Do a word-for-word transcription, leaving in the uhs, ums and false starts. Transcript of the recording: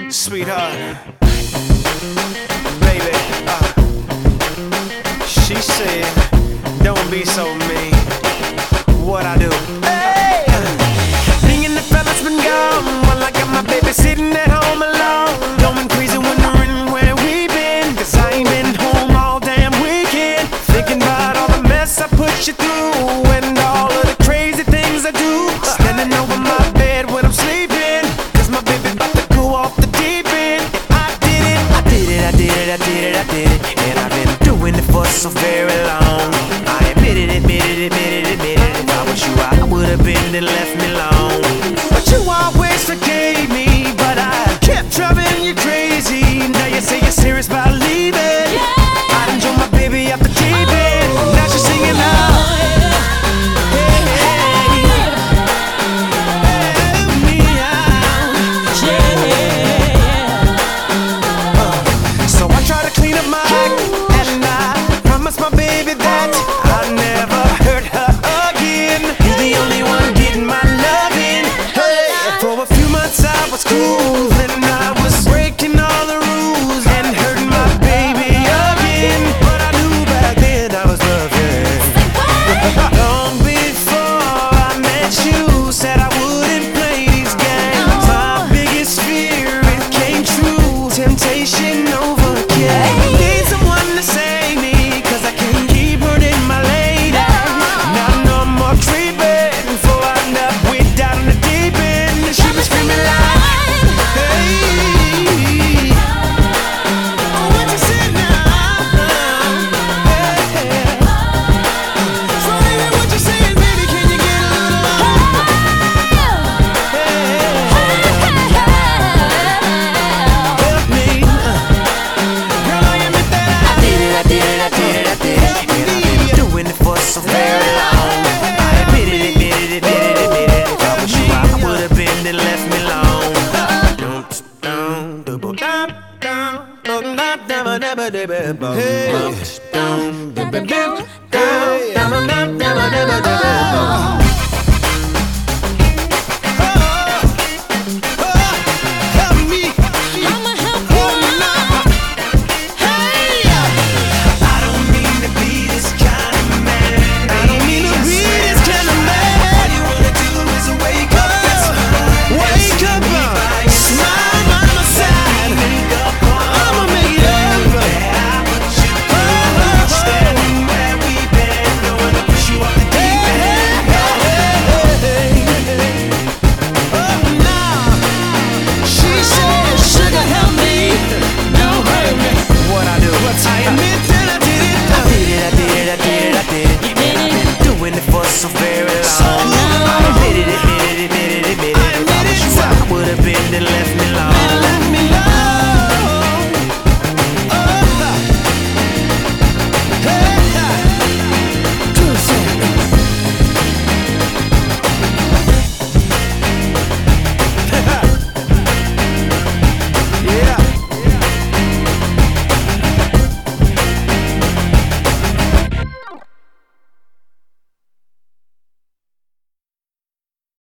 Sweetheart, baby, uh, she said, don't be so mean. What I do? Hey, me and the fellas been gone while I got my baby sitting at home alone, going crazy wondering where we been, 'cause I ain't been home all damn weekend, thinking about all the mess I put you through and all of the crazy things I do, standing over my bed when I'm sleeping, 'cause my baby about to go off the deep end. I did it, I did it, I did it, I did it, I did it, and I've been doing it for so very long. I admit it, admit it, admit it, admit it. If I was you, I would've been and left me alone, but you always forgave me. But I kept driving you crazy. Now you say you're serious about leaving. Yeah. I done drove my baby off the deep end. Now she's singing out. My baby that I'll never hurt her again. You're the only one getting my loving. Hey, for a few months I was cool, then I was breaking all the rules and hurting my baby again. But I knew back then I was loving. Long before I met you, said I wouldn't play these games. My biggest fear, it came true. Temptation overcame. Need someone to save me. So very long. I admit it, admit it, admit it, admit it. If I was you, I would've been and left me alone. Down, double down, down, down, down, down, down, down, hey, down, down, down, down, down, down, down, down. So very